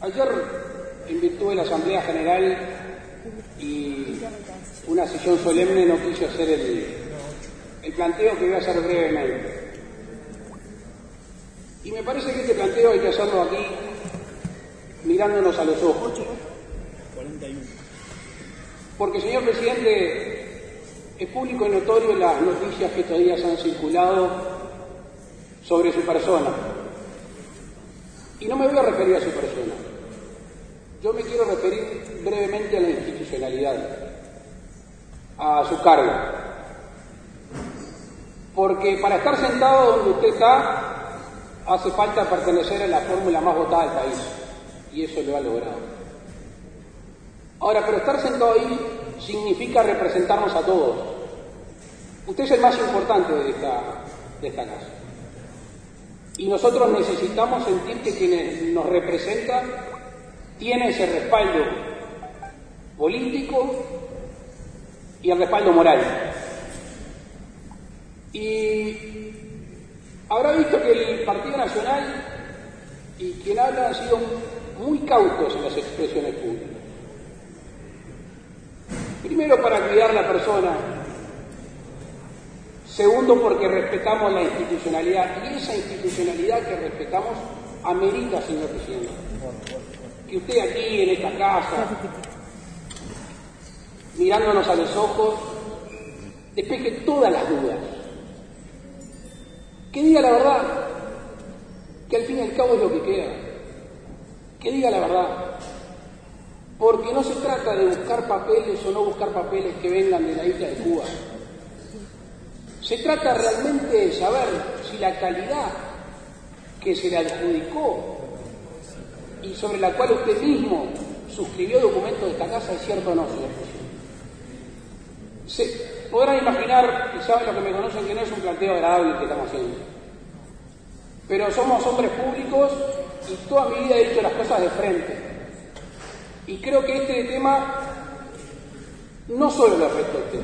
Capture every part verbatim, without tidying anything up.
Ayer, en virtud de la Asamblea General y una sesión solemne, no quise hacer el, el planteo que voy a hacer brevemente. Y me parece que este planteo hay que hacerlo aquí, mirándonos a los ojos. Porque, señor presidente, es público y notorio las noticias que estos días han circulado sobre su persona. Y no me voy a referir a su persona. Yo me quiero referir brevemente a la institucionalidad, a su cargo. Porque para estar sentado donde usted está, hace falta pertenecer a la fórmula más votada del país. Y eso lo ha logrado. Ahora, pero estar sentado ahí significa representarnos a todos. Usted es el más importante de esta, de esta casa. Y nosotros necesitamos sentir que quienes nos representan tienen ese respaldo político y el respaldo moral. Y habrá visto que el Partido Nacional y quien habla han sido muy cautos en las expresiones públicas. Primero, para cuidar la persona. Segundo, porque respetamos la institucionalidad. Y esa institucionalidad que respetamos amerita, señor presidente, que usted aquí, en esta casa, mirándonos a los ojos, despeje todas las dudas. Que diga la verdad, que al fin y al cabo es lo que queda. Que diga la verdad. Porque no se trata de buscar papeles o no buscar papeles que vengan de la isla de Cuba. Se trata realmente de saber si la calidad que se le adjudicó y sobre la cual usted mismo suscribió documentos de esta casa es cierto o no, señor presidente. Se podrán imaginar, y saben los que me conocen, que no es un planteo agradable el que estamos haciendo. Pero somos hombres públicos y toda mi vida he dicho las cosas de frente. Y creo que este tema no solo le afecta a usted,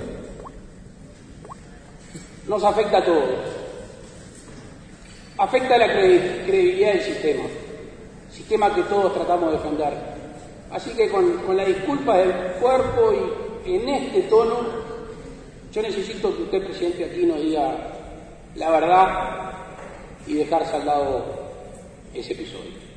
nos afecta a todos. Afecta a la credibilidad del sistema, sistema que todos tratamos de defender. Así que con, con la disculpa del cuerpo y en este tono, yo necesito que usted, presidente, aquí nos diga la verdad y dejar saldado ese episodio.